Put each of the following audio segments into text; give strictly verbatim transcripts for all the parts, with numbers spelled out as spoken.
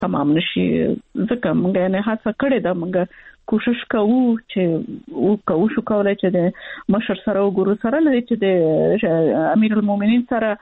تمام نشي. ځکه موږ نه هڅه کړې ده، موږ کوشش کوو چې او کوو شو کولای چې د مشر سره وګورو سره لري چې د امیر المؤمنین سره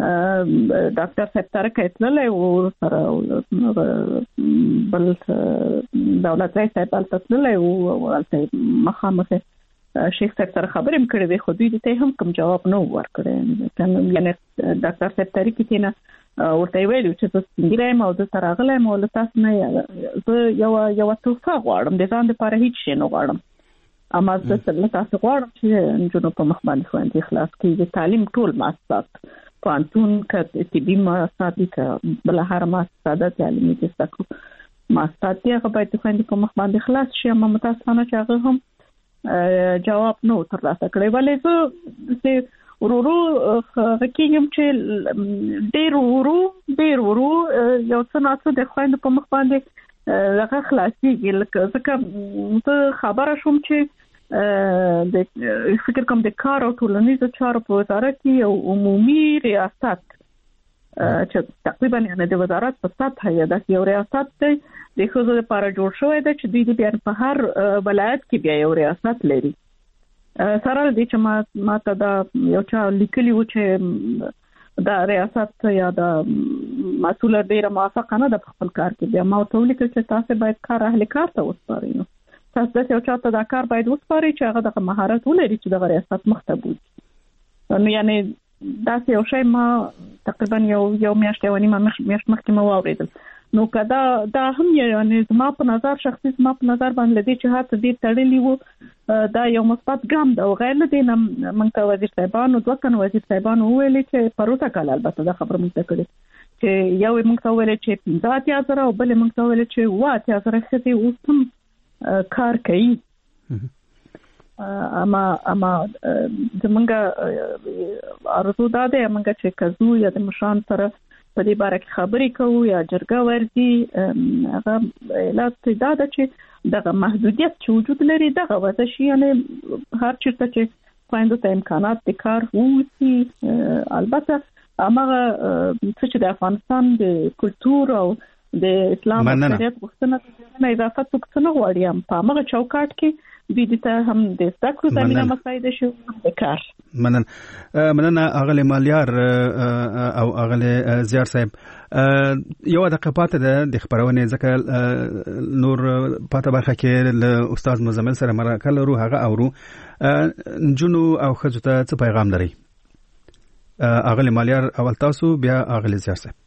ډاکټر صاحب سره کېتللی او سره بل دولت رئیس صاحب تللی او ولته مخامخ شیخ صاحب سره خبرې هم کړې وې، خو دوی ته هم کوم جواب نه ورکړی. یعنی ډاکټر صاحب طریقې ته نه ورته ویلو چې تاسو څنګه مو د سره غلای مو له تاسو نه زه یو یو تاسو غواړم د ځان لپاره هیڅ شي نه غواړم، اما زه له تاسو غواړم چې جنو په مخ باندې خوندې خلاص کړي د تعلیم ټول مؤسسات پانتون ک طبي مؤسسات ک بل هر مؤسسات تعلیمي تاسو مؤسسات هغه باید خوندې په مخ باندې خلاص شي. اما متاسفانه چې هغه هم جواب نو ترلاسه کړی، ولې زه ورورو کېږم چې ډېر ورو ډېر ورو یو څه ناڅه د خویندو په مخ باندې هغه خلاصېږي. لکه ځکه زه خبره شوم چې د فکر کوم د کار او ټولنیزو چارو په وزارت کې یو عمومي ریاست چې تقریبا یعنې د وزارت په سطحه یې یو ریاست دی د ښځو لپاره جوړ شوی دی چې دوی د بیا په هر ولایت کې بیا یو ریاست لري. سره دې چې ما ما ته دا یو چا لیکلی و چې دا ریاست یا دا مسؤل ډیره موافقه نه ده په خپل کار کې، بیا ما ورته ولیکل چې تاسو باید کار اهل کار ته وسپارئ. نو تاسو داسې یو چا ته دا کار باید وسپارئ چې هغه دغه مهارت ولري چې دغه ریاست مخ ته بوځي. نو یعنی داسې یو شی ما تقریبا یو یو میاشت یو نیمه میاشت مخکې ما واورېدل. نو کدا دا هم یعنی زما په نظر شخصي زما په نظر باندې دې چې هڅه دې تړلې وو دا یو مثبت ګام ده. او غیر له دې نه موږ ته وزیر صاحبانو دوه کن وزیر صاحبانو ویلي چې پروسه کال البته دا خبره موږ ته کړې چې یو موږ ته ویلي چې پنځه اتیا زره او بل موږ ته ویلي چې اوه اتیا زره ښځې اوس هم کار کوي. اما اما زمونږ ارزو دا دی موږ چې کزو یا د مشران سره په دې باره کې خبرې کوو یا جرګه ورځي، هغه علت دا ده چې دغه محدودیت چې وجود لري دغه وضع شي، یعنی هر چیرته چې خویندو ته امکانات د کار ووسي. البته هماغه څه چې د افغانستان د کلتور او د اسلام او شریعت غوښتنه نه اضافه څوک څه نه غواړي، هم په هماغه چوکاټ کې دوی ته هم د زده کړو زمینه مساعده شي د کار. منن مننه اغلی مالیار او اغلی زیار صاحب. یو دقیقه پاتې ده د خبرونې ځکه نور پاته برخه کې له استاد مزمل سره مرکه لرو هغه اورو. جنو او خځو ته څه پیغام لري؟ اغلی مالیار اول تاسو بیا اغلی زیار صاحب.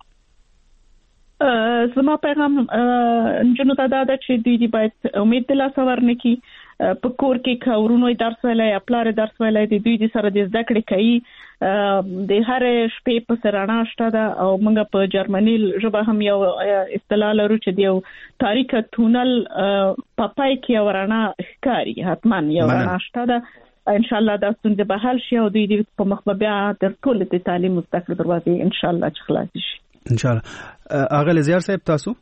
زما پیغام جنو ته دا ده چې دوی باید امید د لاسه ورنکړي. په کور کې کورونو درس ویلای یا پلار درس ویلای د دوی سره د زده کړې کوي د هر شپې په سرانه شته ده. او موږ په جرمني ژبه هم یو اصطلاح لرو چې د یو تاریخ تونل په پای کې ورانه ښکاري، حتما یو ورانه شته ده. ان شاء الله دا ستونزه به حل شي او دوی په مخ به بیا تر ټولو د تعلیم او زده کړې دروازې ان شاء الله چې خلاص شي. ان شاء الله. اغه زیار صاحب تاسو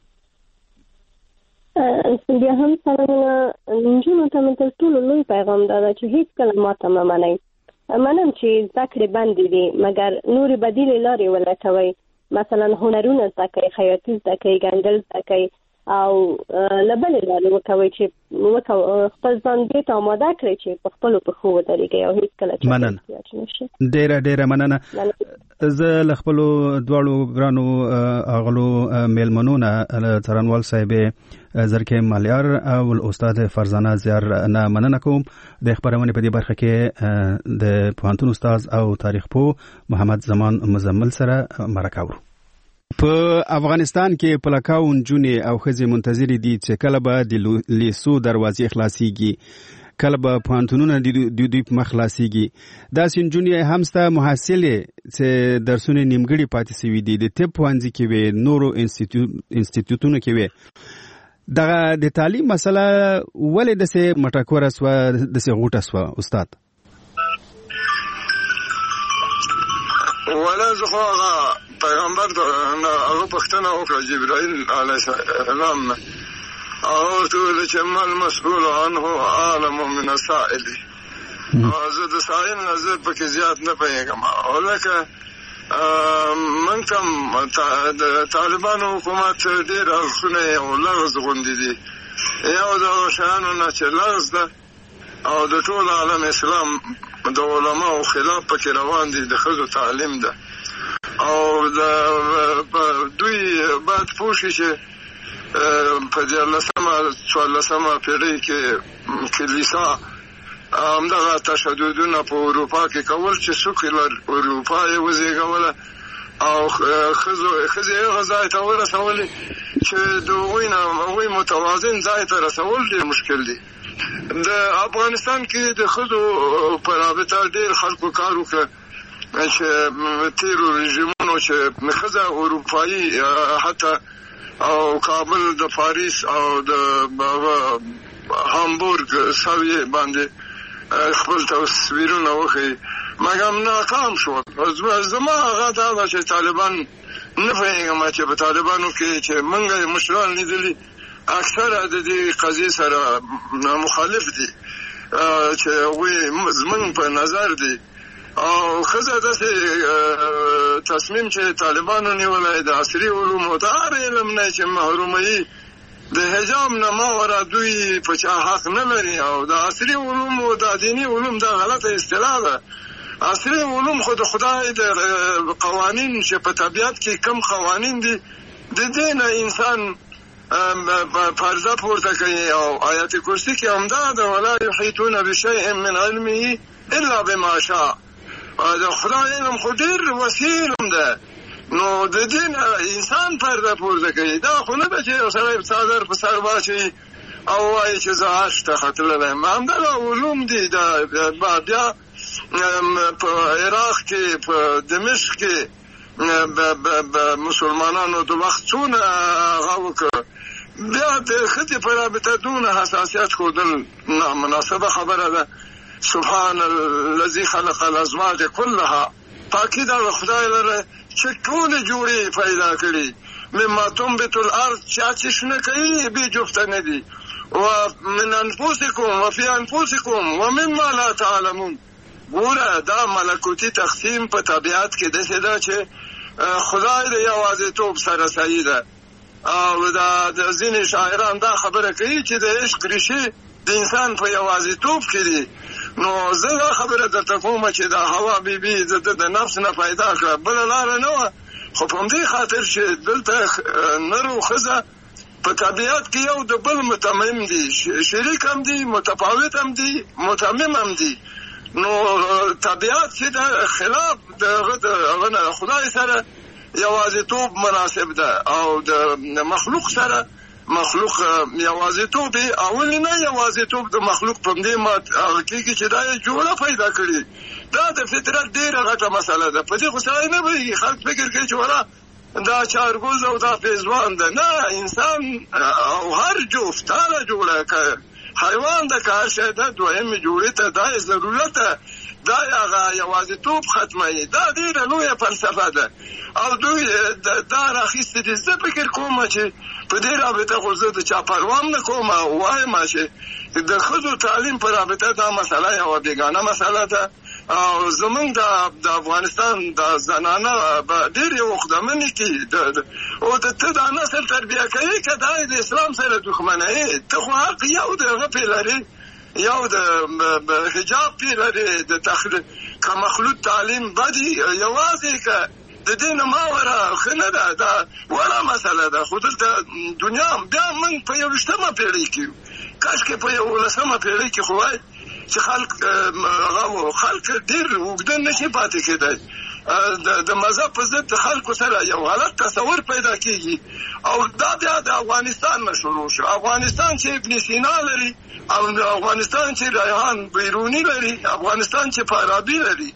بیا هم سلامونه نجونو ته مې تر ټولو لوی پیغام دا ده چې هیڅ کله ماته مه منئ. منم چې زده کړې بندې دي مګر نورې بدیلې لارې ولټوئ، مثلا هنرونه زده کوئ، خیاطي زده کوئ، ګنډل زده کوئ او له بلې لارې وکوئ چې خپل ځان دې ته اماده کړئ چې په خپلو پښو ودرېږئ او هیڅ کله مننه ډېره ډېره مننه. زه له خپلو دواړو ګرانو اغلو میلمنو نه څارنوال صاحب زرکې مالیار او استاد فرزانه زیار نه مننه کوم. د خبرونې په دې برخه کې د پوهنتون استاد او تاریخ پوه محمد زمان مزمل سره مرکه ورو. په افغانستان کې پلکاو نجونې او ښځې منتظرې دي چې کله به د لیسو دروازې خلاصېږي، کله به پوهنتونونه د دوی په مخ خلاصېږي. داسې نجونې هم سته محصلې چې درسونه نیمګړي پاتې سوي دي، د طب پوهنځي کې وې، نورو انسټیټیوټونو کې وې. دغه د تعلیم مسله ولې داسې مټکوره سوه، داسې غوټه سوه استاد؟ ولا زه خو هغه پیغمبر هغه پوښتنه وکړه جبرائیل علیه السلام او ورته ویل چې ما المسؤول عنه اعلم من السائل. زه د سائل نه زه پکې زیات نه پوهېږم. او لکه من کوم د طالبانو حکومت ډېر اړخونه یو لغز غوندې دي. یو د شیانو نه چې لغز ده او د ټول عالم اسلام د علماو خلاف پکې روان دي، د ښځو تعلیم ده. او د دوی باید پوه شي چې په دیارلسمه څوارلسمه پېړۍ کې کلیسا همدغه تشددونه په اروپا کې کول چې سکولر اروپا یې وزېږوله او ښځې هغه ځای ته ورسولې چې د هغوی نه هغوی متوازن ځای ته رسول ډېر مشکل دي. د افغانستان کې د ښځو په رابطه ډېر خلکو کار وکړه چې تېرو رژیمونو چې ښځه اروپایي حتی او کابل د پاریس او د هامبورګ سویې باندې خپل تصویرونه وښیي، مګر ناکام شول. زما هغه دا ده چې طالبان نه پوهېږم چې په طالبانو کې چې موږ یې مشران لیدلي اکثره د دې قضیې سره مخالف دي چې هغوی زموږ په نظر دي. او ښځه داسې تصمیم چې طالبانو نیولی د عصري علومو د هر علم نه چې محروموي د حجاب نه ماوره دوی په چا حق نه لري. او د عصري علومو د دیني علوم دا غلطه اصطلاح ده. عصري علوم خو د خدای د قوانین چې په طبیعت کې کم قوانین دي د دې نه انسان پرده پورته کوي. او آیت کرسی کې همدا ده ولا یحیطون بشیء من علمه الا بما شاء. د خدای علم خو ډېر وسیع علم ده، نو د دې نه انسان پرده پورته کوي. دا خو نه ده چې یو سړی څادر په سر واچوي او وایي چې زه حج ته ختللی یم. همدغه علوم دي. بیا په عراق کې په دمشق کې مسلمانانو د وخت څونه هغه وکړه، بیا د ښځې په رابطه دونه حساسیت ښودل نامناسبه خبره ده. سبحان الذي خلق الازواج كلها، پاکی دا خدای لره چې ټولې جوړې پیدا کړي. مما تنبت الارض، چا چې شنه کوي بې جفته نه دي. ومن انفسکم وفي انفسکم ومما لا تعلمون. ګوره دا ملکوتی تقسیم په طبیعت کې داسې ده چې خدای د یوازیتوب سره صحیح ده. او دا د ځینې شاعران دا خبره کوي چې د عشق ریښې د انسان په یوازیتوب کې دي. نو زه دا خبره درته کوم چې دا حوا بیبي د نفس نه پیدا کړه، بله لاره نه وه. خو په همدې خاطر چې دلته نر او ښځه په طبیعت کې یو د بل متمم دي، شریک هم دي، متفاوت هم دي، متمم هم دي. نو طبیعت چې د خلاف د خدای سره یوازیتوب مناسب ده او د مخلوق سره مخلوق یوازیتوب اول نه یوازیتوب د مخلوق په دې مات هغه کې چې دا جوړه پیدا کړي. دا د فطرت ډیره غټه مسله ده. په دې خو سړی نه وایي، خلک فکر کوي چې ولا دا چارګوز او دا پیزوان ده. نه، انسان او هر جفت هره جوړه که حیوان ده که هر شی ده دویمې جوړې ته دا ضرورت ده. دا هغه یوازیتوب ختموي. دا ډېره لویه فلسفه ده او دوی دا راخیستې دي. زه فکر کوم چې په دې رابطه خو زه د چا پروا هم نه کوم او وایم چې د ښځو تعلیم په رابطه دا مسله یوه بېګانه مسله ده. او زمونږ د افغانستان د زنانه به ډېرې وخدمنې کړي او د ته دا نسل تربیه کوي که دا د اسلام سره دښمنوي. ته خو حق یو د هغه پې لرې، یو د حجاب پې لرې، د تخلیق که مخلوط تعلیم بدي یوازې که د دې نه ماوره ښه نه ده. دا وړه مسله ده. خو دلته دنیا بیا موږ په یوویشتمه پېړۍ کې یو. کاشکې په یولسمه پېړۍ کې خو وایي چې خلک هغه خلک ډېر اوږده نشي پاتې کېدی. د مذهب په ضد خلکو سره یو حالت تصور پیدا کېږي او دا بیا د افغانستان نه شروع شو. افغانستان چې ابن سینا لري او افغانستان چې ریحان بیروني لري، افغانستان چې فارابي لري،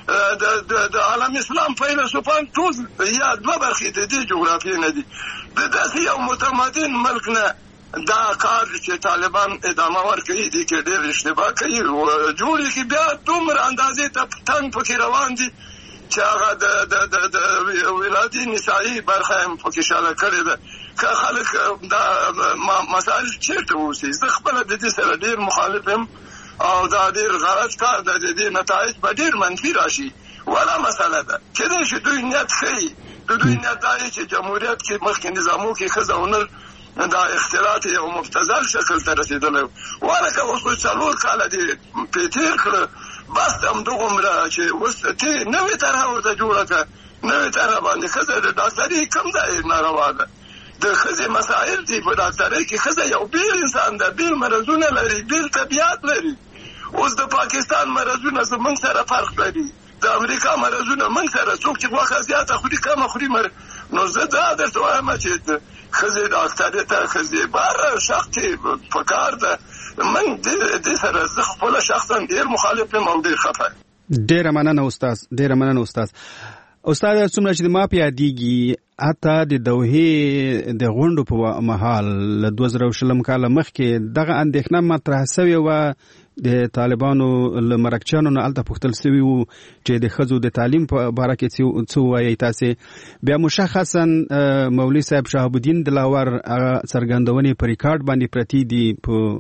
د عالم اسلام فیلسوفان ټول یا دوه برخې د دې جغرافیې نه دي. د داسې یو متمدن ملک نه دا کار چې طالبان ادامه ورکوي دي کې ډېر اشتباه کوي. جوړې کې بیا دومره اندازې ته تنګ پکې روان دي چې هغه د ولادي نسایي برخه هم پکې شاله کړې ده. که خلک دا مسایل چېرته اوسي. زه خپله د دې سره ډېر مخالف یم او دا ډېر غلط کار ده. د دې نتایج به ډېر منفي راشي ولا مسله ده چې د دوی نیت ښیي د دوی نیت دا چې جمهوریت کې مخکې نظامو کې ښځه هنر دا اختلاط یو مبتذل شکل ته رسېدلی ولکه اوس خو څلور کاله دې پرې تېر کړه بس همدغومره چې اوس ته نوې طرحه ورته جوړه کړه نوې طرحه باندې ښځه د ډاکټري کوم ځای ناروا ده د ښځې مسایل دي په ډاکټرۍ کې ښځه یو بیل انسان ده بیل مرضونه لري بیل طبیعت لري اوس د پاکستان مرضونه زموږ سره فرق لري د امریکا مرضونه موږ سره څوک چې غوښه زیاته خوري کمه خوري نو زه دا درته وایم چې ښځې ډاکټرۍ ته ښځې بهر شخصي په کار ده موږ دې سره زه خپله شخصا ډېر مخالف یم او ډېر خفه یم. ډېره مننه استاد ډېره مننه استاد استاد څومره چې ما په یادېږي حتی د دوحې د غونډو په مهال له دوه زره شلم کاله مخکې دغه اندېښنه مطرح سوې وه د طالبانو له مرکچیانو نه هلته پوښتل سوي وو چې د ښځو د تعلیم په باره کې څه ووایئ تاسې بیا مشخصا مولوي صاحب شهاب الدین دلاور هغه څرګندونې په ریکارډ باندې پرتې دي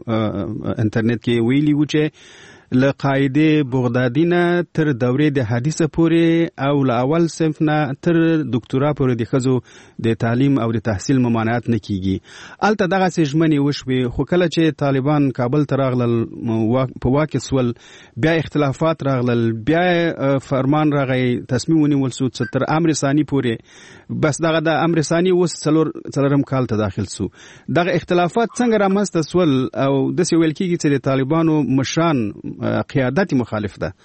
په انټرنیټ کې ویلي وو چې له قاعده بغدادي نه تر دورې د حدیثه پورې او له اول صنف نه تر دکتورا پورې د ښځو د تعلیم او د تحصیل ممانعت نه کیږي. هلته دغسې ژمنې وشوې خو کله چې طالبان کابل ته راغلل په واک کې سول بیا اختلافات راغلل بیا فرمان راغی تصمیم ونیول سو تر امر ثاني پورې بس دغه د امر ثاني اوس څلور څلورم کال ته داخل سو. دغه اختلافات څنګه رامنځته سول او داسې ویل کېږي چې د طالبانو مشران قیادت مخالف ده؟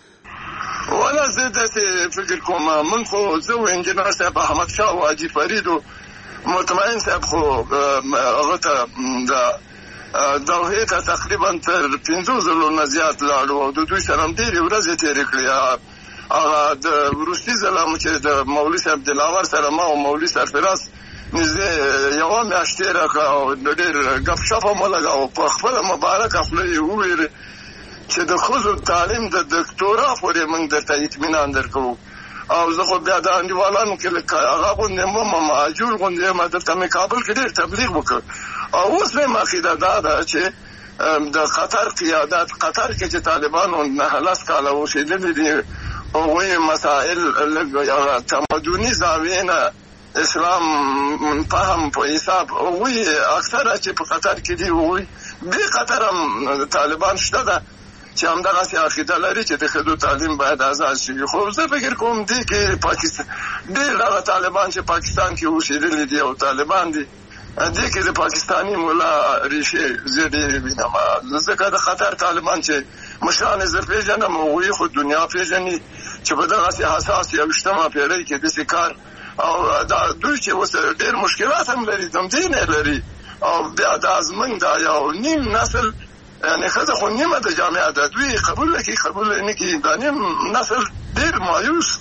ولا زه داسې فکر کوم من خو زه و انجینر صاحب احمد شاه او حاجي فرید و مطمئن صاحب خو هغه ته د دوحې ته تقریبا تر پنځو ځلو نه زیات لاړو او د دوی سره هم ډېرې ورځې تېرې کړې. هغه د وروستي ځل هم چې د مولوي صاحب دلاور سره ما او مولوي سرفراز نږدې یوه میاشت تېره کړه او ډېر ګپ شپ هم ولګاوه په خپله مبارکه خوله یې وویلې چې د ښځو تعلیم د دکتورا پورې موږ درته اطمینان درکوو او زه خو بیا د انډیوالانو کې لکه هغه غوندې یم مهاجور غوندې یم دلته مې کابل کې ډېر تبلیغ وکړ او اوس مې عقیده دا ده چې د قطر قیادت قطر کې چې طالبانو نهه لس کاله اوسېدلي دي هغوی مسایل لږ تمدني زاویې نه اسلام فهم په حساب هغوی اکثره چې په قطر کې دي هغوی دې قطر هم طالبان شته ده چې همدغسې عقیده لري چې د ښځو تعلیم باید آزاد شي. خو زه فکر کوم دې کې پاکستان ډېر هغه طالبان چې پاکستان کې اوسېدلي دي او طالبان دي دې کې د پاکستاني ملا ریښې زه ډېرې وینم ځکه د قطر طالبان چې مشران یې زه پېژنم هغوی خو دنیا پېژني چې په دغسې حساس یویشتمه پېړۍ کې داسې کار او دا دوی چې اوس ډېر مشکلات هم لري تمدین یې لري او بیا دا زموږ دا یو نیم نسل یعنی ښځه خو نیمه د جامعه ده دوی قبول نه کوي قبول نه کوي دا نیم نسل ډېر مایوس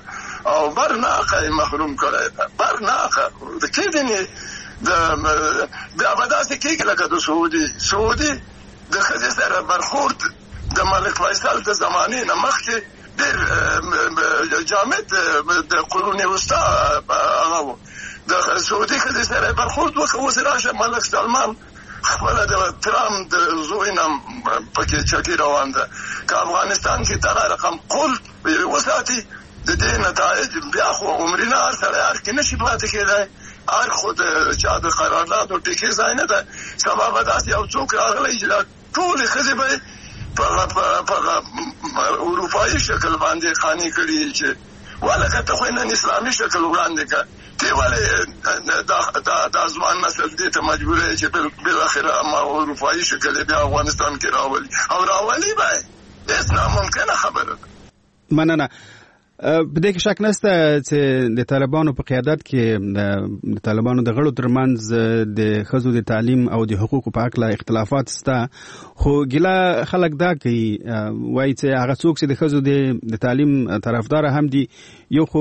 او برناقه یې محروم کړی ده برناقه د کېدنې بیا به داسې کېږي لکه د سعودي سعودي د ښځې سره برخورد د ملک فیصل د زمانې نه مخکې ډېر جامد د قرون وسطا هغه و د سعودي ښځې سره برخورد وکړه اوس راشه ملک سلمان خپله د ترامپ د زوی نه پکې چکې روان ده که افغانستان کې دغه رقم قول وساتي د دې نتایج بیا خو عمرینه هر سړی هر کې نشي پاتې کېدی هر خو د چا د قراردادو ټیکې ځای نه ده سبا به داسې یو څوک راغلی چې دا ټولې ښځې به یې په اروپایي شکل باندې خاني کړي چې ولکه ته خو نن اسلامي شکل وړاندې کړه تی ولې دا ځوان نسل دې ته مجبور دی چې بالاخره ما اروپایي شکل بیا افغانستان کې راولي او راولي به هېڅ ناممکنه خبره ده. مننه. په دې کې شک نشته چې د طالبانو په قیادت کې د طالبانو د غړو ترمنځ د ښځو د تعلیم او د حقوقو په هکله اختلافات شته خو ګیله خلک دا کوي وایي چې هغه څوک چې د ښځو د تعلیم طرفداره هم دي یو خو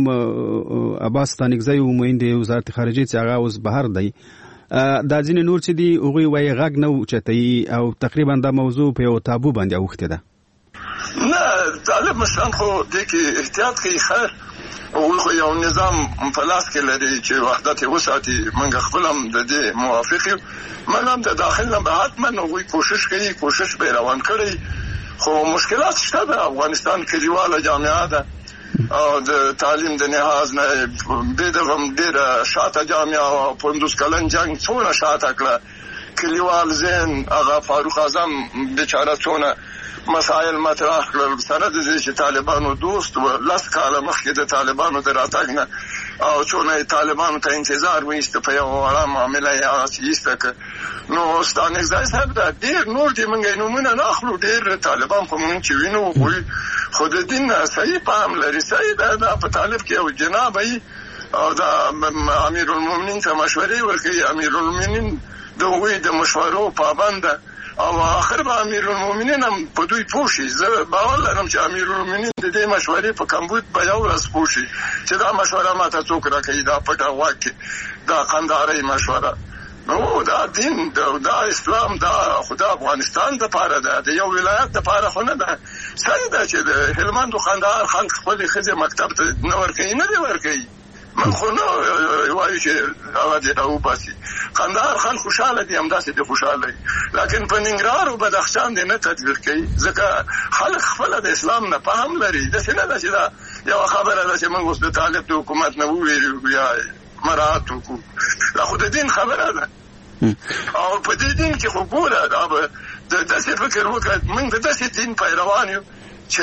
عباس ستانکزی وموین د وزارت خارجه چې هغه اوس بهر دی دا ځینې نور چې دي هغوی وایي غږ نه اوچتوي او تقریبا دا موضوع په یو تابو باندې اوښتې ده. نه طالب مشران خو دې کې احتیاط کوي خیر هغوی خو یو نظام په لاس کې لري چې وحدت یې وساتي موږ خپل هم د دې موافق یو موږ هم د داخل نه به حتما هغوی کوشش کوي کوشش به یې روان کړی خو مشکلات شته د افغانستان کلیواله جامعه ده او د تعلیم د نهاز نه به دغه ډیره شاته جامعه او پندوس کلن جنگ څونه شاته کړه کلیوال زین هغه فاروق اعظم بیچاره څونه مسائل مطرح کړل سره د دې چې طالبانو دوست و لاس کاله مخکې د طالبانو د راتګ نه او څونه طالبانو ته انتظار وایست په یو وړه معامله یې ایسته نو ستانه ځای صاحب دا ډیر نور دې مونږ نومونه نه اخلو ډیر طالبان په مونږ چې وینو خو د دین صحیح پام لري صحیح دا په طالب کې او جناب ای او دا امیر المؤمنین ته مشورې ورکوي امیر المؤمنین د وی د مشورو پابند او اخر به امیر المؤمنین هم په دوی پوښي زه باور لرم چې امیر المؤمنین د دې مشورې په کمبود به یو ورځ پوښي چې دا مشوره ماته څوک راکوي دا پټه واکي دا قندهارۍ مشوره نو دا دین دا اسلام دا خدا افغانستان د پاره ده د یو ولایت د پاره خو نه ده صحیح ده چې د هلمند او قندهار خلک خپل ښځې مکتب ته نه ورکوي نه دی ورکوي من خو نه وایي چې هغه دې راوباسي قندهار خلک خوشحاله دي همداسې دي خوشحاله دي لکن په ننګرهار او بدخشان دې نه تطبیق کوي ځکه خلک خپله د اسلام نه فهم لري داسې نه ده چې دا یوه خبره ده چې موږ اوس د طالب د حکومت نه وویرو یا مراعات وکړو دا خو د دین خبره ده او په دې دین کې خو ګوره دا به داسې فکر وکړه موږ د داسې دین پیروان یو چې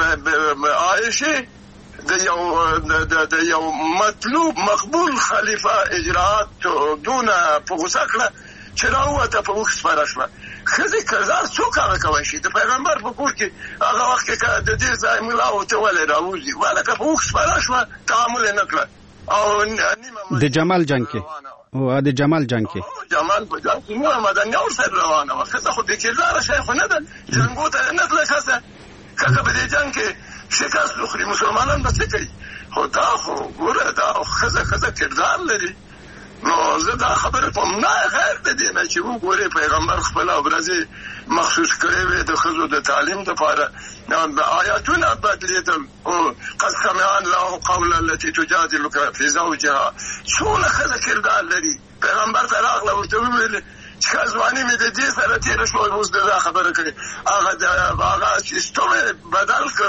عایشې د یو د یو مطلوب مقبول خلیفہ اجرات دونه په غوسه کړه چې راووته په اوښ سپاره شوه ښځې کردار څوک هغه کولی شي د پیغمبر په کور کې هغه وخت کې که د دې ځای ملا ورته ولې راوځي ولکه په اوښ سپاره شوه تعامل یې نه کړه او نیمه د جمال جنګ کې او د جمال جنګ کې جمال په جنګ کې نوره مدنیه ورسره روانه وه ښځه خو بې کرداره شی خو نه ده جنګو ته نه تله ښځه که په دې جنګ کې شکست وخوري مسلمانان به څه کوي خو دا خو ګوره دا ښځه ښځه کردار لري نو زه دا خبره کوم نه غیر د دې نه چې وګورې پیغمبر خپله ورځې مخصوص کړې وې د ښځو د تعلیم دپاره آیاتونه بدلېدل قد سمع الله قول التي تجادلك في زوجها څونه ښځه کردار لري پیغمبر ته راغله ورته وویل چې ځواني مې د دې سره تېره شوه اوس د دا خبره کړې هغه هغه سیستم یې بدل کړ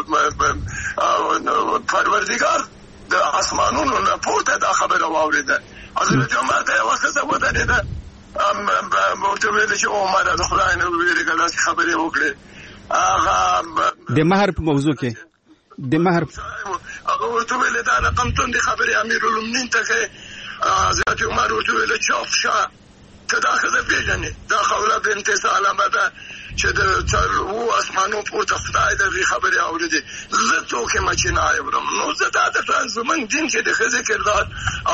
پروردګار د اسمانونو نه پورته دا خبره واورېده حضرت عمر ته یوه ښځه ودرېده ورته ویل چې عمره د خدای نه وویرېږه داسې خبرې وکړې هغه د مهر په موضوع کې د مهر هغه ورته ویلې دا رقم توندې خبرې امیر المؤمنین ته کوې حضرت عمر ورته ویلې چاپ شه ته دا ښځه پېژنې دا خوله بنت سلمه ده چې د څلورو اسمانو پورته خدای د هغې خبرې اورېدې زه څوک یم چې نه اورم نو زه دا درته زموږ دین کې د ښځې کردار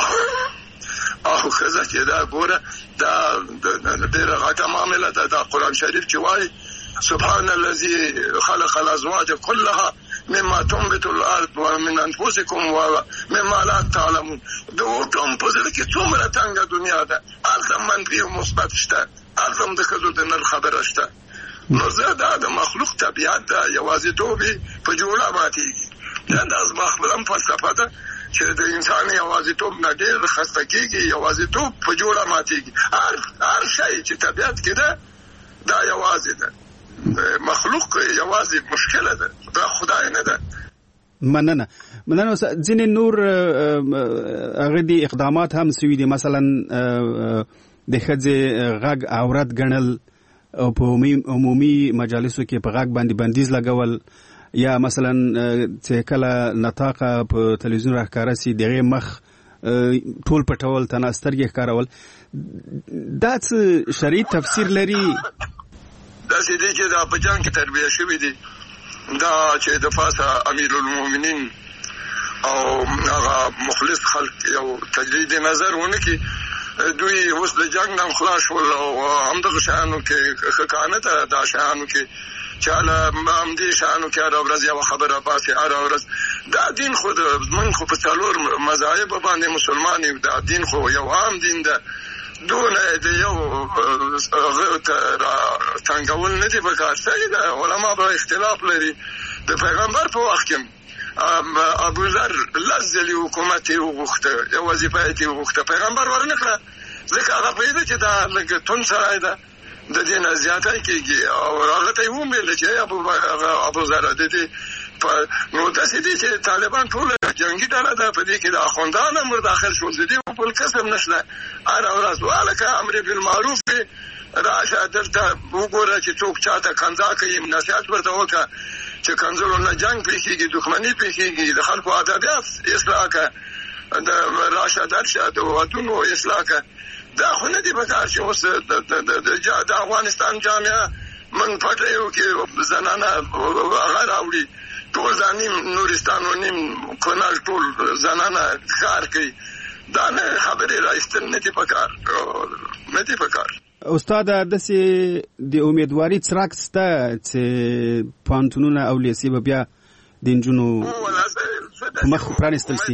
او ښځه چې دا ګوره دا ډېره غټه معامله ده دا قرآن شریف چې وایي سبحان الذي خلق الازواج كلها مما تنبت الارض ومن انفسكم ومما لا تعلمون د وټوم په زړه کې څومره تنګه دنیا ده هلته منفي او مثبت شته هلته هم د ښځو د نر خبره شته نو زه دا د مخلوق طبیعت ده یوازیتوب په جوړه ماتېږي دا زما خپله هم فلسفه ده چې د انسان یوازیتوب نه ډېر خسته کېږي یوازیتوب په جوړه ماتېږي هر شی چې طبیعت کې ده دا یوازې ده مخلوق یوازې مشکله ده دا خدای نه ده مننه مننه ځینې نور هغه دي اقدامات هم سوي دي مثلا د ښځې غږ عورت ګڼل او په عمومي مجالسو کې په غږ باندې بندیز لګول یا مثلا چې کله نطاقه په تلویزیون راښکاره سي دغه مخ ټول پټول تنه سترګې ښکارول دا څه شرعي تفسیر لري داسې دی چې دا په جنګ کې تربیه شوي دي دا چې د پاسه امیر المؤمنین او هغه مخلص خلک یو تجدید نظر ونه کړي دوی اوس د جنګ نه خلاص شول او همدغه شیانو کې ښه کانه ته دا شیانو کې چې هله همدې شیانو کې هره ورځ یوه خبره باسي هره ورځ دا دین خو موږ خو په څلور مذاهبو باندې مسلمان یو دا دین خو یو عام دین ده دونه د یو هغه ته څنګهول نه دي پکار صحیح ده علما به اختلاف لري د پیغمبر په وخت کې ابوذر لس ځلې حکومت یې وغوښته یو وظیفه یې وغوښته پیغمبر ورنه کړه ځکه هغه پوهېده چې دا لږ توند سړی ده د دې نه زیاتی کېږي او هغه ته یې وویل چې ابوذر د دې نو داسې دي چې طالبان ټول جنگي ډله ده، په دې کې د اخوندان امر داخل شول، د دې په کسب نشته. هر ورځ والکه امر بالمعروف راشه دلته وګوره چې څوک چاته کنځا کوي، نصیحت ورته وکړه چې کنځلو نه جنگ پیښیږي، دښمني پیښیږي، د خلکو ادبیات اصلاح کړه، د راشه درشه د ودونو اصلاح کړه. دا خو نه دي پکار چې اوس د افغانستان جامعه من پټه یو کې زنانه هغه راوړي، ټول ځانیم نورستان و نیم کنړ ټول زنانه کار کوي. دا نه خبرې راایستل نه دي پکار، نه دي پکار. استاد داسې د امیدواري څرک شته چې پوهنتونونه او لیسې به بیا د نجونو په مخ پرانیستل شي؟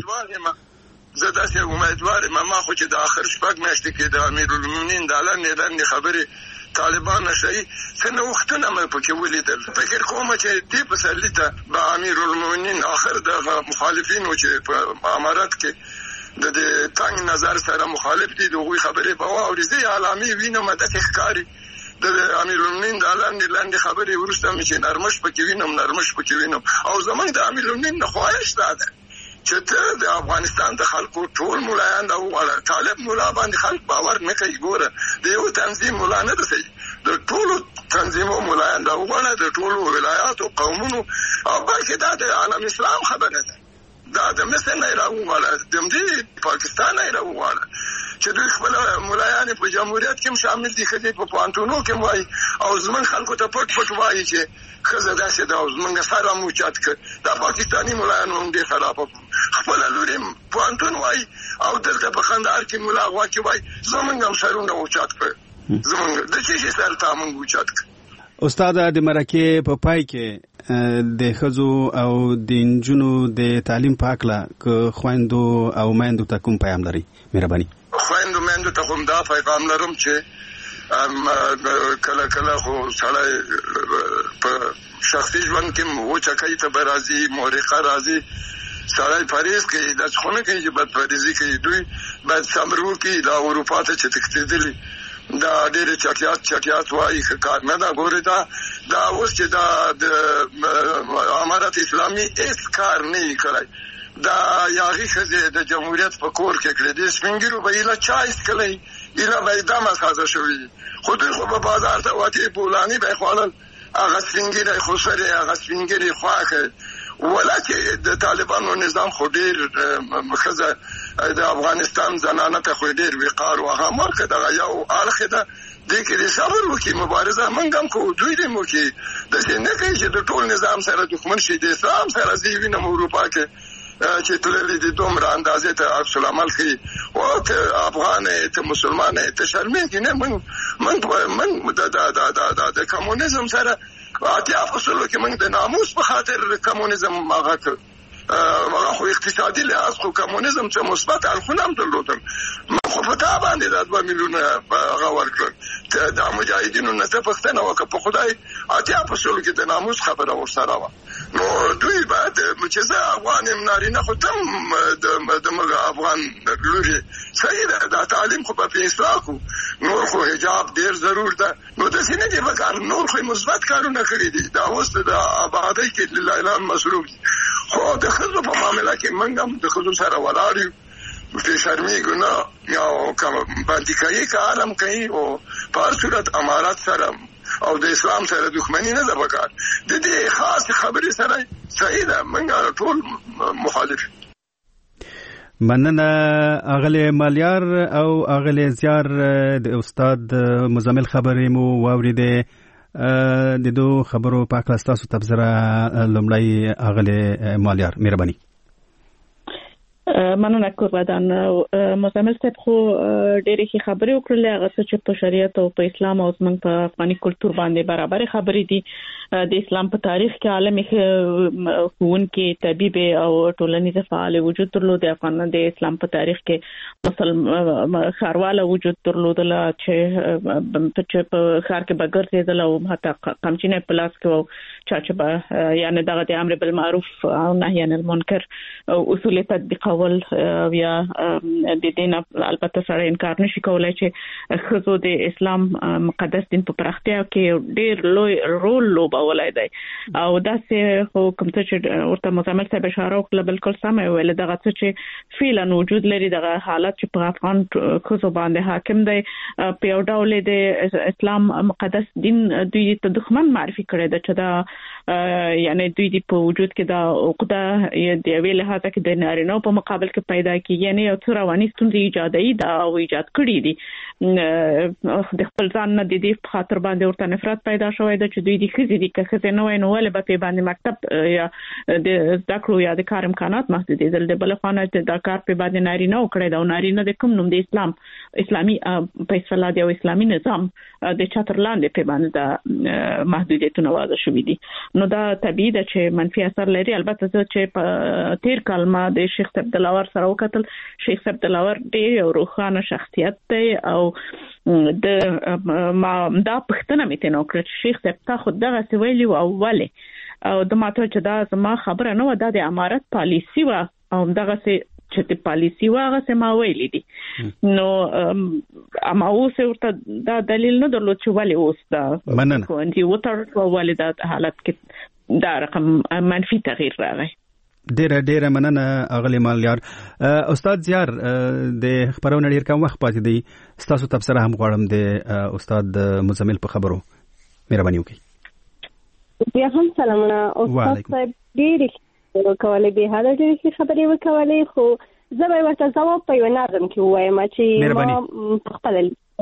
زه داسې امیدوار یم. ما خو چې د آخر شپږ میاشتې کې د امیرالمؤمنین د لنډې لنډې خبرې طالبان نشي څه نوښتونه مې پکې ولیدل. فکر کوم چې دې پسرلي ته به امیرالمؤمنین آخر د مخالفینو چې په امارت کې د دې تنګ نظر سره مخالف دي، د هغوی خبرې به واوري. زه یې علامې وینم داسې ښکاري د امیرالمؤمنین د لنډې لنډې خبرې وروسته مې چې نرمش پکې وینم نرمش پکې وینم. او زموږ د امیرالمؤمنین نه خواهش دا ده چې ته د افغانستان د خلکو ټول ملایان راوغواړه. طالب ملا باندې خلک باور نه کوي. ګوره د یو تنظیم ملا نه ده صحیح، د ټولو تنظیمو ملایان راوغواړه، د ټولو ولایاتو قومونو. او بلکې دا د عالم اسلام خبره ده، دا د مصر نه راوغواړه، د دې پاکستان نه راوغواړه چې دوی خپل ملایان په جمهوریت کې شامل دي، ښځې په پوهنتونو کې وایي او زموږ خلکو ته پټ پټ وایي چې ښځه داسې ده او زموږ سره مو چت کړ. دا پاکستاني ملایان هم ډېر خرابه خپله لورې پوهنتون وایي او دلته په کندهار کې ملا غواکې وایي زموږ هم سرونه اوچت کړ. زموږ د څه شي سر ته موږ اوچت کړ. استاد د مرکې په پای کې د ښځو او د نجونو د تعلیم په هکله که خویندو او میندو ته کوم پیغام لري؟ مهرباني. خویندو میندو ته هم دا پیغام لرم چې کله کله خو سړی په شخصي ژوند کې وچکۍ ته به راځي، مورقه راځي، سړی پرهیز کوي، داسې خو نه کوي چې بدپرهیزي کوي. دوی باید صبر وکړي. دا اروپا ته چې تښتېدلي دا ډېرې چټیات چټیات وایي، ښه کار نه ده. ګورې دا دا اوس چې دا د امارت اسلامي هېڅ کار نه یې کړی. دا یاغي ښځې د جمهوریت په کور کې کړې دي، سپین ږیرو به ایله چای څښلی، ایله به یې دمه خازه شوي. خو دوی خو به بازار ته وتې بولاني به یې خوړل، هغه سپین ږیری خسرې، هغه سپین ږیري خواښې. ولکه د طالبانو نظام خو ډېر ښځه د افغانستان زنانه ته خو ډېر وقار و. هغه ملک دغه یو اړخ ده، دې کې دې صبر وکړي، مبارزه موږ هم کوو، دوی دې هم وکړي. داسې نه کوي چې د ټول نظام سره دښمن شي. د اسلام سره زه یې وینم اروپا کې چې تللي دي دومره اندازې ته عکس العمل ښیي. او ته افغان یې، ته مسلمان یې، ته شرمېږي نه. موږ موږ د کمونیزم سره اتیا فصلو کې موږ د ناموس په خاطر کمونیزم هغه کړ. هغه خو اقتصادي لحاظ خو کمونیزم څه مثبت اړخونه هم درلودل. موږ خو په تا باندې دا دوه میلیونه هغه ورکړل. د مجاهدینو نه څه پوښتنه وکړه، په خدای اتیا فصلو کې د ناموس خبره ورسره وه. نو دوی باید چې زه افغان یم، نارینه خو ته هم د موږ افغان لورې صحیح ده. دا تعلیم خو به پې اصلاح کړو. نور خو حجاب ډېر ضرور ده. نو داسې نه دي پکار، نور خو مثبت کارونه کړي دي. دا اوس د آبادۍ کې لله مصروف دي. خو د ښځو په معامله کې موږ هم د ښځو سره ولاړ یو. پې شرمېږو نه او بندي کوي کار هم کوي او په هر صورت امارت سره او د اسلام سره دښمني نه ده پکار. د دې خاص خبرې سره صحیح ده، موږ ټول مخالف. مننه اغلی مالیار او اغلی زیار. د استاد مزمل خبرې مو واوریدې. د دو خبرو په اړه ستاسو تبصره لومړی اغلی مالیار، مهرباني. مننه قربان. مزمل صاحب خو ډېرې ښې خبرې وکړلې، هغه څه چې په شریعت او په اسلام او زموږ په افغاني کلتور باندې برابرې خبرې دي. د اسلام په تاریخ کې عالمي ښوونکي، طبيب او ټولنیز فعال وجود درلود. د افغان د اسلام په تاریخ کې مسلمان خارواله وجود درلودل چې په ښار کې به ګرځېدل او حتی قمچینه په لاس کې و، چا چې به یعنې دغه د امر بالمعروف او نهي عن المنکر اصول تطبیقول. کول یا د دین البته سره انکار نشي کولای چې خزو د اسلام مقدس دین په پراختیا کې ډېر لوی رول لوبولای دی او دا سه خو کوم چې ورته مزمل څه اشاره وکړه بالکل سم ویل دغه څه چې فعلا وجود لري دغه حالت چې په افغان خزو باندې حاکم دی په یو ډول د اسلام مقدس دین دوی ته دښمن معرفي کړي د چې دا یعنی دوی د په وجود کې دا عقده د ویل هغه کې د نارینه په مقابل کې پیدا کیږي یعنی یو څه رواني ستونزې ایجادي دا او ایجاد کړي دي د خپل ځان نه د دې په خاطر باندې ورته نفرت پیدا شوی د چې دوی د خزي دي که خزي نه وای نو ول به په باندې مکتب یا د ذکر یا د کار امکانات محدود دي د بل خانه د کار په باندې نارینه وکړي دا نارینه د کوم نوم د اسلام اسلامي په اصطلاح دی او اسلامي نظام د چتر لاندې په باندې د محدودیتونه واضح شوې دي نو دا طبيعي ده چې منفي اثر لري البته چې په تیر کلمه د شیخ عبدالله سره وکتل شیخ عبدالله ډېر یو روښانه شخصیت دی او د ما دا پښتنه مې ته نو کړ چې شیخ صاحب خو دغه سویلی او ولې او د ماته چې دا زما خبره نه و د امارت پالیسی و او دغه چې د پالیسی واغه سم ویلې دي نو اما اوس ورته دا دلیل نه درلود چې ولې اوس دا مننه کوندي وتر ولې دا حالت کې دا رقم منفي تغییر راغی ډیره ډیره مننه اغلی مالیار استاد زیار د خبرونه ډیر کم وخت پاتې دی تاسو تبصره هم غواړم د استاد مزمل په خبرو مهرباني وکړئ بیا هم سلامونه استاد صاحب ډیر وکولې به هغه ډېر خبرې وکولې خو زه به ورته ځواب په یو نظم کې وایم چې ما خپل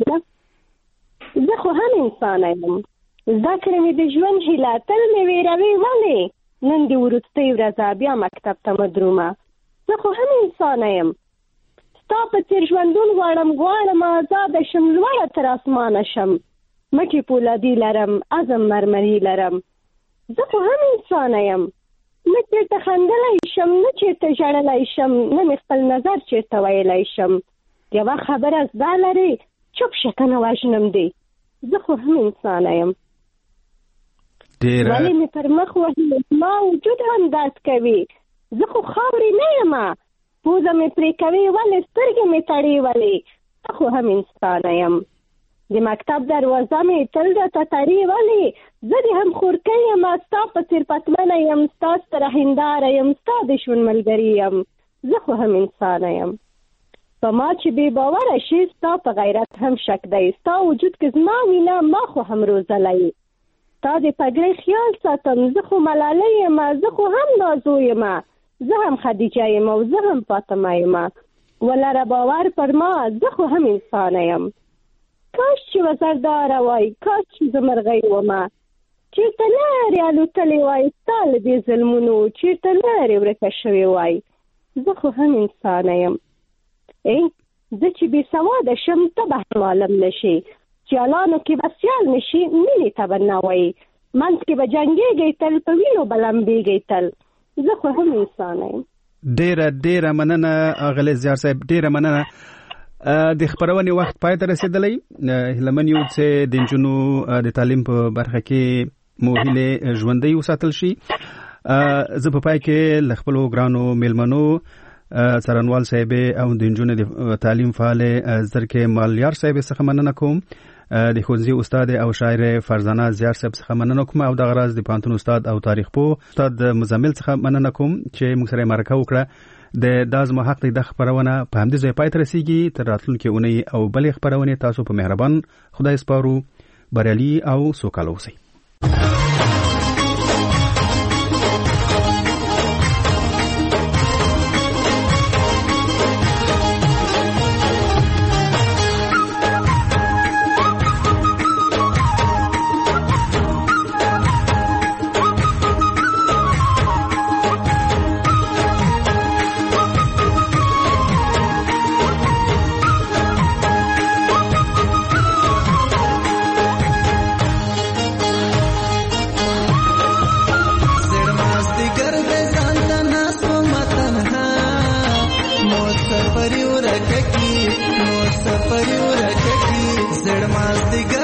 زه خو هم انسان یم ذکر مې د ژوند هیله تل مې ویروي ولې نن دی ورسته ورځ بیا مکتب ته مدرومه زه خو هم انسان یم ستا په څیر ژوندون غواړم غواړم آزاده شم لوړه تر اسمانه شم مټې پولادي لرم عزم مرمري لرم زه خو هم انسان یم نه چېرته خندلی شم نه چېرته ژړلی شم نه مې خپل نظر چېرته ویلی شم یوه خبره زده لرې چوپ شه که نه وژنم دی زه خو هم انسانه یم ولې مې پر مخ وهي ما وجود هم درد کوي زه خو خاورې نه یم پوزه مې پرې کوي ولې سترګې مې تړي ولې زه خو هم انسانه یم د مکتب دروازه مې تل راته تړي ولې زه د هم خورکۍ یم ستا په څېر پتمنه یم ستا ستره هنداره یم ستا د ژوند ملګري یم زه خو هم انسانه یم په ما چې بې باوره شي ستا په غیرت هم شک دی ستا وجود کې زما وینه ما خو هم روزلی ستا د پګړۍ خیال ساتم زه خو ملاله یم زه خو هم نازو یم زه هم خدیجه یم او زه هم فاطمه یم ولره باور پر ما زه خو هم انسانه یم کاش چې وزرداره وای کاش چې زه مرغۍ ومه چېرته لرې الوتلې وای ستا له دې ظلمونو چېرته لرې ورکه شوې وای زه خو هم انسانه یم ای زه چې بې سواده شم ته به هم عالم نشي سیالانو کې به سیال نشي مینې ته به نه وایي منځ کې به جنګېږئ تل په وینو به لمبېږئ تل زه خو هم انسانه یم ډېره ډېره مننه اغلی زیار صاحب ډېره مننه د خبرونې وخت پای ته رسېدلی هیله من یو چې د نجونو د تعلیم په برخه کې مو هیلې ژوندۍ وساتل شي زه په پای کې له خپلو ګرانو میلمنو څارنوال صاحب او د نجونو د تعلیم فعال زرکې مالیار صاحب څخه مننه کوم د ښوونځي استاد او شاعر فرزانه زیار صاحب څخه مننه کوم او دغه راز د پوهنتون استاد او تاریخ پوه استاد مزمل څخه مننه کوم چې موږ سره مرکه وکړه د دازمو حق د خبرونه په همدې ځای پای ته رسیږي تر راتلونکي اونۍ او بلې خبرونه تاسو په مهربان خدای سپارو بریالي او سوکاله اوسئ سفر ورکه کی زړ ماستګر